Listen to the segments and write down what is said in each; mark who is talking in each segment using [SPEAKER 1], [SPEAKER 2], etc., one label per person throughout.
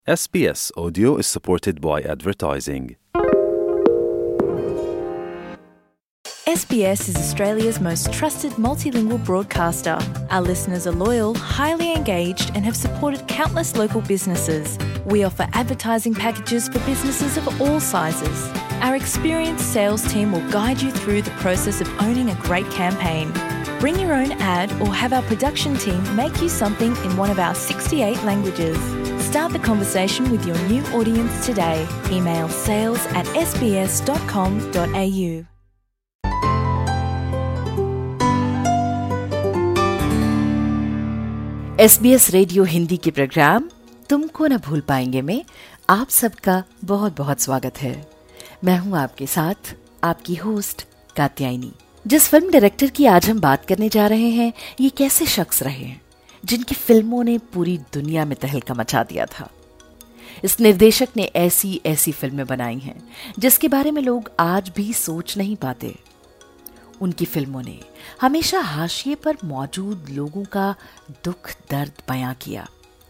[SPEAKER 1] SBS Audio is supported by advertising.
[SPEAKER 2] SBS is Australia's most trusted multilingual broadcaster. Our listeners are loyal, highly engaged, and have supported countless local businesses. We offer advertising packages for businesses of all sizes. Our experienced sales team will guide you through the process of owning a great campaign. Bring your own ad or have our production team make you something in one of our 68 languages. Start the conversation with your new audience today. Email sales@sbs.com.au.
[SPEAKER 3] SBS radio Hindi के program तुमको न भूल पाएंगे में आप सबका बहुत बहुत स्वागत है। मैं हूं आपके साथ आपकी होस्ट कात्यायनी। जिस फिल्म डायरेक्टर की आज हम बात करने जा रहे हैं, ये कैसे शख्स रहे हैं जिनकी फिल्मों ने पूरी दुनिया में तहलका मचा दिया था। इस निर्देशक ने ऐसी फिल्में बनाई हैं जिसके बारे में लोग आज भी सोच नहीं पाते। उनकी फिल्मों ने हमेशा हाशिए पर मौजूद लोगों का दुख दर्द बयां किया।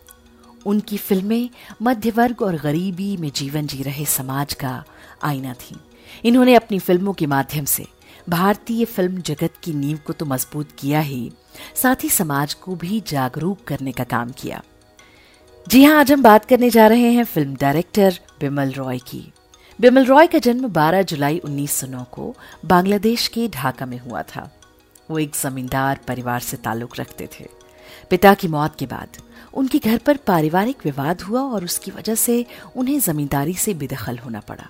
[SPEAKER 3] उनकी फिल्में मध्य वर्ग और गरीबी में जीवन जी रहे समाज का आईना थीं। इन्होंने अपनी फिल्मों के माध्यम से भारतीय फिल्म जगत की नींव को तो मजबूत किया ही, साथ ही समाज को भी जागरूक करने का काम किया। जी हाँ, आज हम बात करने जा रहे हैं फिल्म डायरेक्टर बिमल रॉय की। बिमल रॉय का जन्म 12 जुलाई 1909 को बांग्लादेश के ढाका में हुआ था। वो एक जमींदार परिवार से ताल्लुक रखते थे। पिता की मौत के बाद उनके घर पर पारिवारिक विवाद हुआ और उसकी वजह से उन्हें जमींदारी से बेदखल होना पड़ा।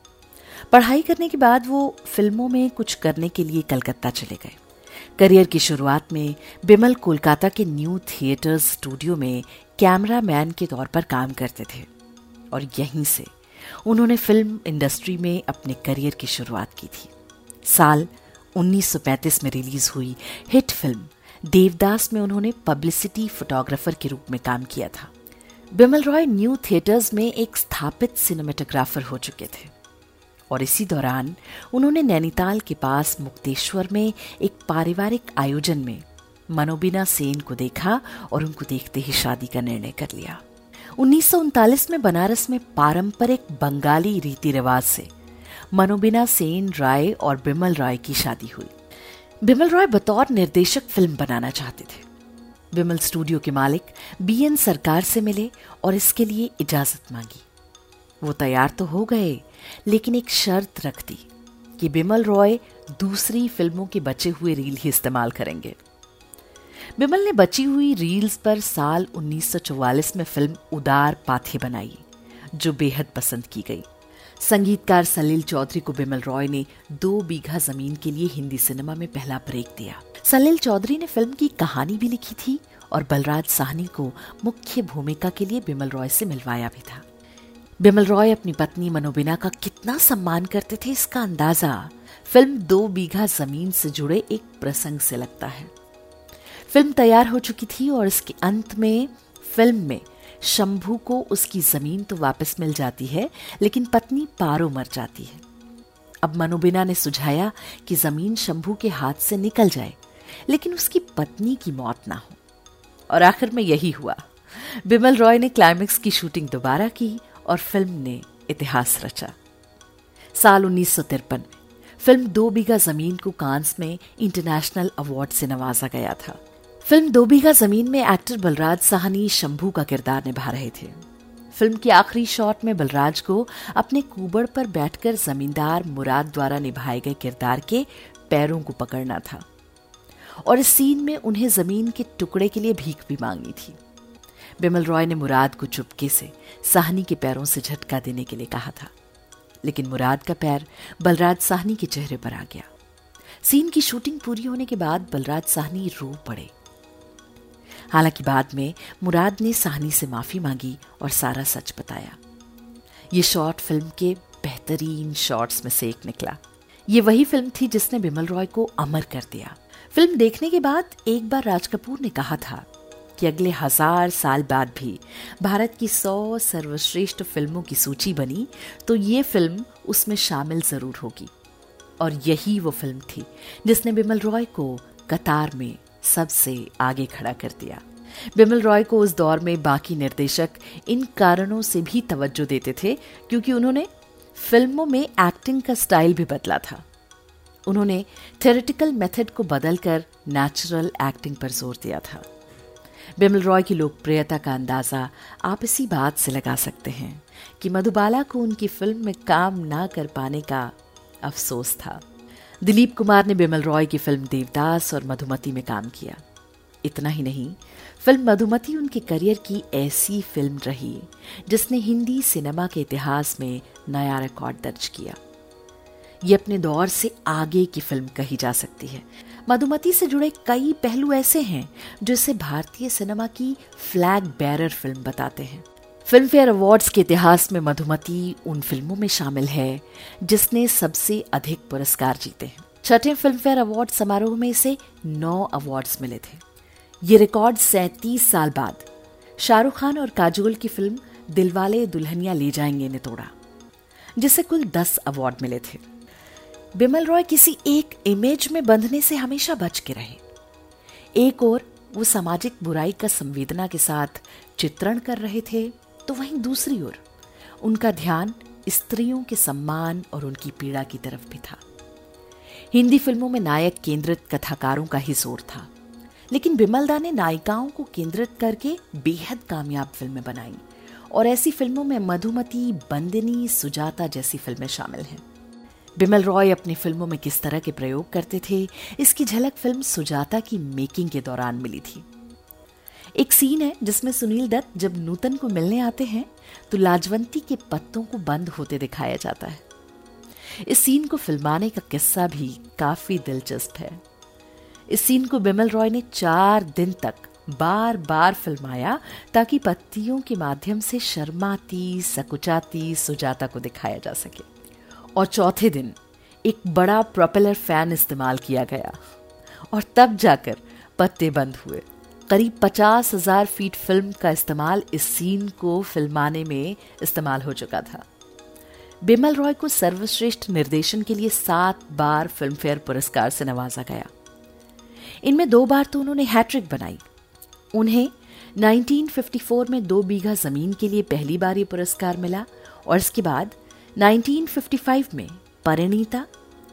[SPEAKER 3] पढ़ाई करने के बाद वो फिल्मों में कुछ करने के लिए कलकत्ता चले गए। करियर की शुरुआत में बिमल कोलकाता के न्यू थिएटर्स स्टूडियो में कैमरामैन के तौर पर काम करते थे और यहीं से उन्होंने फिल्म इंडस्ट्री में अपने करियर की शुरुआत की थी। साल 1935 में रिलीज हुई हिट फिल्म देवदास में उन्होंने पब्लिसिटी फोटोग्राफर के रूप में काम किया था। बिमल रॉय न्यू थिएटर्स में एक स्थापित सिनेमेटोग्राफर हो चुके थे और इसी दौरान उन्होंने नैनीताल के पास मुक्तेश्वर में एक पारिवारिक आयोजन में मनोबिना सेन को देखा और उनको देखते ही शादी का निर्णय कर लिया। 1939 में बनारस में पारंपरिक बंगाली रीति रिवाज से मनोबिना सेन राय और बिमल रॉय की शादी हुई। बिमल रॉय बतौर निर्देशक फिल्म बनाना चाहते थे। बिमल स्टूडियो के मालिक BN सरकार से मिले और इसके लिए इजाजत मांगी। वो तैयार तो हो गए, लेकिन एक शर्त रख दी कि बिमल रॉय दूसरी फिल्मों के बचे हुए रील ही इस्तेमाल करेंगे। बिमल ने बची हुई रील्स पर साल 1944 में फिल्म उदार पाथे बनाई, जो बेहद पसंद की गई। संगीतकार सलील चौधरी को बिमल रॉय ने 2 बीघा जमीन के लिए हिंदी सिनेमा में पहला ब्रेक दिया। सलील चौधरी ने फिल्म की कहानी भी लिखी थी और बलराज साहनी को मुख्य भूमिका के लिए बिमल रॉय से मिलवाया भी था। बिमल रॉय अपनी पत्नी मनोबिना का कितना सम्मान करते थे, इसका अंदाजा फिल्म 2 बीघा जमीन से जुड़े एक प्रसंग से लगता है। फिल्म तैयार हो चुकी थी और इसके अंत में फिल्म में शंभू को उसकी जमीन तो वापस मिल जाती है, लेकिन पत्नी पारो मर जाती है। अब मनोबिना ने सुझाया कि जमीन शंभू के हाथ से निकल जाए, लेकिन उसकी पत्नी की मौत ना हो, और आखिर में यही हुआ। बिमल रॉय ने क्लाइमेक्स की शूटिंग दोबारा की और फिल्म ने इतिहास रचा। साल 1953 में फिल्म 2 बीघा जमीन को कांस में इंटरनेशनल अवार्ड से नवाजा गया था। फिल्म 2 बीघा जमीन में एक्टर बलराज साहनी शंभू का किरदार निभा रहे थे। फिल्म के आखिरी शॉट में बलराज को अपने कुबड़ पर बैठकर जमींदार मुराद द्वारा निभाए गए किरदार के पैरों को पकड़ना था और इस सीन में उन्हें जमीन के टुकड़े के लिए भीख भी मांगनी थी। बिमल रॉय ने मुराद को चुपके से साहनी के पैरों से झटका देने के लिए कहा था, लेकिन मुराद का पैर बलराज साहनी के चेहरे पर आ गया। सीन की शूटिंग पूरी होने के बाद बलराज साहनी रो पड़े। हालांकि बाद में मुराद ने साहनी से माफी मांगी और सारा सच बताया। ये शॉट फिल्म के बेहतरीन शॉट्स में से एक निकला। ये वही फिल्म थी जिसने बिमल रॉय को अमर कर दिया। फिल्म देखने के बाद एक बार राज कपूर ने कहा था कि अगले 1000 साल बाद भी भारत की 100 सर्वश्रेष्ठ फिल्मों की सूची बनी तो ये फिल्म उसमें शामिल जरूर होगी। और यही वो फिल्म थी जिसने बिमल रॉय को कतार में सबसे आगे खड़ा कर दिया। बिमल रॉय को उस दौर में बाकी निर्देशक इन कारणों से भी तवज्जो देते थे क्योंकि उन्होंने फिल्मों में एक्टिंग का स्टाइल भी बदला था। उन्होंने थ्योरेटिकल मेथड को बदलकर नेचुरल एक्टिंग पर जोर दिया था। बिमल रॉय की लोकप्रियता का अंदाजा आप इसी बात से लगा सकते हैं कि मधुबाला को उनकी फिल्म में काम ना कर पाने का अफसोस था। दिलीप कुमार ने बिमल रॉय की फिल्म देवदास और मधुमती में काम किया। इतना ही नहीं, फिल्म मधुमती उनके करियर की ऐसी फिल्म रही जिसने हिंदी सिनेमा के इतिहास में नया रिकॉर्ड दर्ज किया। ये अपने दौर से आगे की फिल्म कही जा सकती है। मधुमती से जुड़े कई पहलू ऐसे हैं जो इसे भारतीय सिनेमा की फ्लैग बेरर फिल्म बताते हैं। फिल्म फेयर अवार्ड्स के इतिहास में मधुमती उन फिल्मों में शामिल है जिसने सबसे अधिक पुरस्कार जीते हैं। छठे फिल्म फेयर अवार्ड समारोह में इसे 9 अवार्ड्स मिले थे। ये रिकॉर्ड 37 साल बाद शाहरुख खान और काजोल की फिल्म दिलवाले दुल्हनिया ले जाएंगे ने तोड़ा, जिसे कुल 10 अवार्ड मिले थे। बिमल रॉय किसी एक इमेज में बंधने से हमेशा बच के रहे। एक ओर वो सामाजिक बुराई का संवेदना के साथ चित्रण कर रहे थे, तो वहीं दूसरी ओर उनका ध्यान स्त्रियों के सम्मान और उनकी पीड़ा की तरफ भी था। हिंदी फिल्मों में नायक केंद्रित कथाकारों का ही जोर था, लेकिन बिमल दा ने नायिकाओं को केंद्रित करके बेहद कामयाब फिल्में बनाई और ऐसी फिल्मों में मधुमती, बंदिनी, सुजाता जैसी फिल्में शामिल हैं। बिमल रॉय अपनी फिल्मों में किस तरह के प्रयोग करते थे, इसकी झलक फिल्म सुजाता की मेकिंग के दौरान मिली थी। एक सीन है जिसमें सुनील दत्त जब नूतन को मिलने आते हैं तो लाजवंती के पत्तों को बंद होते दिखाया जाता है। इस सीन को फिल्माने का किस्सा भी काफी दिलचस्प है। इस सीन को बिमल रॉय ने 4 दिन तक बार बार फिल्माया ताकि पत्तियों के माध्यम से शर्माती, सकुचाती सुजाता को दिखाया जा सके। और चौथे दिन एक बड़ा प्रोपेलर फैन इस्तेमाल किया गया और तब जाकर पत्ते बंद हुए। करीब 50,000 फीट फिल्म का इस्तेमाल इस सीन को फिल्माने में इस्तेमाल हो चुका था। बिमल रॉय को सर्वश्रेष्ठ निर्देशन के लिए 7 बार फिल्म फेयर पुरस्कार से नवाजा गया। इनमें 2 बार तो उन्होंने हैट्रिक बनाई। उन्हें 1954 में 2 बीघा जमीन के लिए पहली बार ये पुरस्कार मिला और इसके बाद 1955 में परिणीता,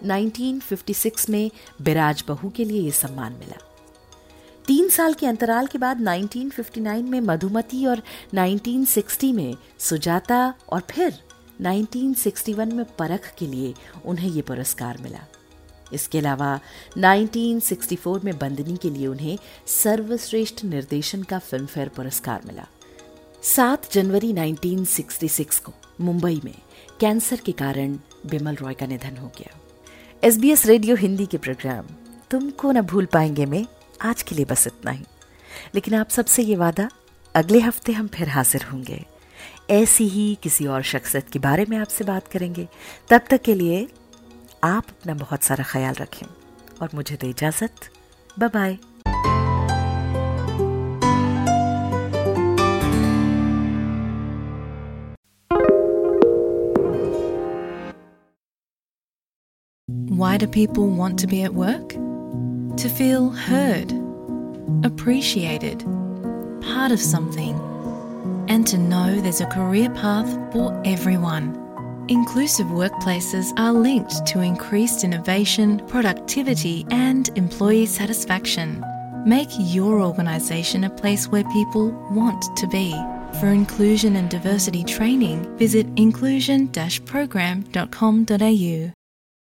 [SPEAKER 3] 1956 में बिराज बहू के लिए यह सम्मान मिला। 3 साल के अंतराल के बाद 1959 में मधुमती और 1960 में सुजाता और फिर 1961 में परख के लिए उन्हें ये पुरस्कार मिला। इसके अलावा 1964 में बंदिनी के लिए उन्हें सर्वश्रेष्ठ निर्देशन का फिल्म फेयर पुरस्कार मिला। 7 जनवरी 1966 को मुंबई में कैंसर के कारण बिमल रॉय का निधन हो गया। SBS रेडियो हिंदी के प्रोग्राम तुमको न भूल पाएंगे में आज के लिए बस इतना ही, लेकिन आप सबसे ये वादा, अगले हफ्ते हम फिर हाजिर होंगे। ऐसी ही किसी और शख्सियत के बारे में आपसे बात करेंगे। तब तक के लिए आप अपना बहुत सारा ख्याल रखें और मुझे दे इजाजत। Bye bye.
[SPEAKER 2] Why do people want to be at work? To feel heard, appreciated, part of something, and to know there's a career path for everyone. Inclusive workplaces are linked to increased innovation, productivity, and employee satisfaction. Make your organisation a place where people want to be. For inclusion and diversity training, visit inclusion-program.com.au.